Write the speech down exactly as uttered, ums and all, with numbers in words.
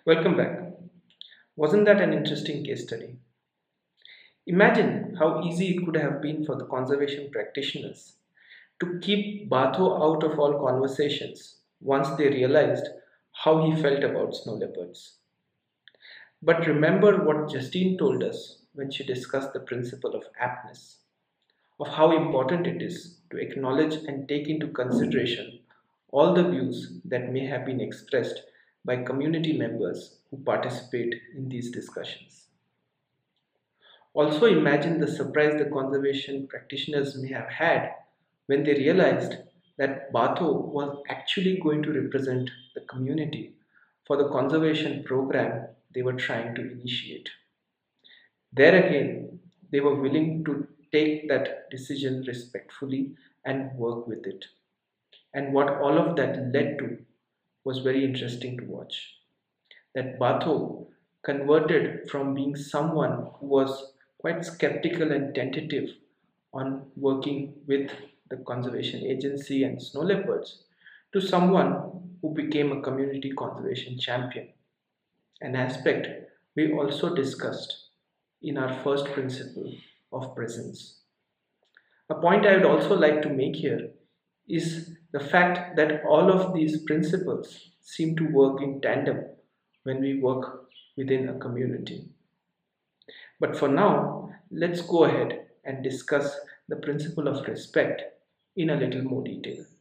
Welcome back. Wasn't that an interesting case study? Imagine how easy it could have been for the conservation practitioners to keep Batho out of all conversations once they realized how he felt about snow leopards. But remember what Justine told us when she discussed the principle of aptness, of how important it is to acknowledge and take into consideration all the views that may have been expressed by community members who participate in these discussions. Also, imagine the surprise the conservation practitioners may have had when they realized that Batho was actually going to represent the community for the conservation program they were trying to initiate. There again, they were willing to take that decision respectfully and work with it. And what all of that led to was very interesting to watch. That Batho converted from being someone who was quite skeptical and tentative on working with the conservation agency and snow leopards to someone who became a community conservation champion, an aspect we also discussed in our first principle of presence. A point I would also like to make here is the fact that all of these principles seem to work in tandem when we work within a community. But for now, let's go ahead and discuss the principle of respect in a little more detail.